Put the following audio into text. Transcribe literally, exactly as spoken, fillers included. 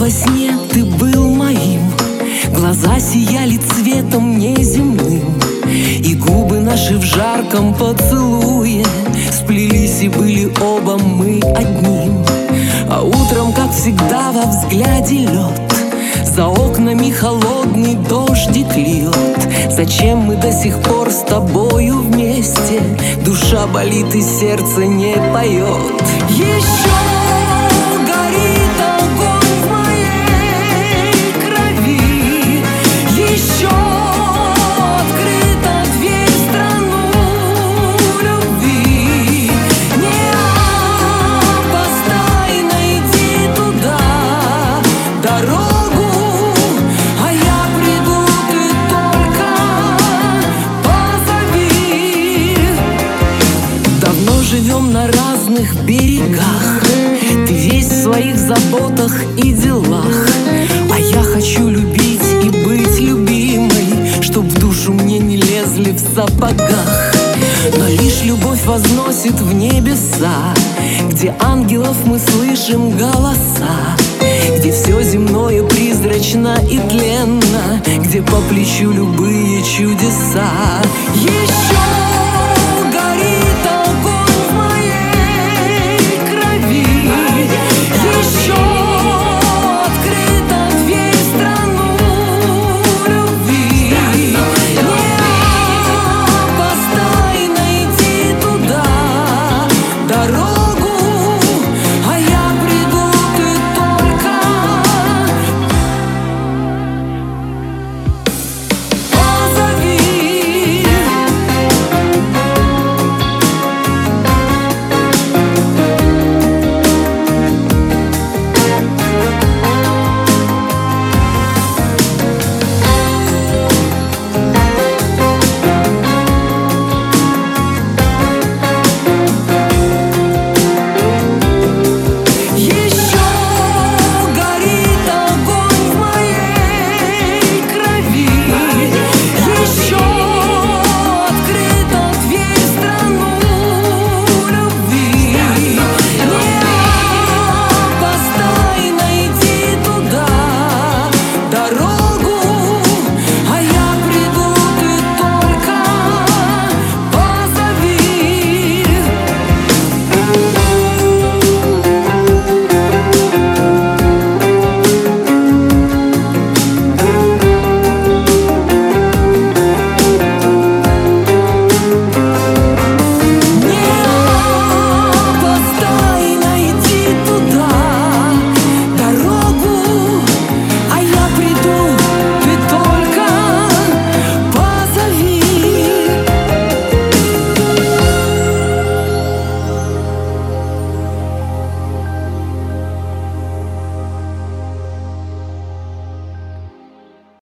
во сне ты был моим, глаза сияли цветом неземным, и губы наши в жарком поцелуе сплелись, и были оба мы одним. А утром, как всегда, во взгляде лед, за окнами холодный дождик льет. Зачем мы до сих пор с тобою вместе? Душа болит и сердце не поет. Еще горит огонь в моей крови, еще открыта дверь в страну любви. Не опоздай, найди туда дорогу, а я приду, ты только позови. Давно живем на разных берегах, ты весь в своих заботах и делах, а я хочу любить и быть любимой, чтоб в душу мне не лезли в сапогах. Но лишь любовь возносит в небеса, где ангелов мы слышим голоса, где все земное призрачно и тленно, где по плечу любые чудеса.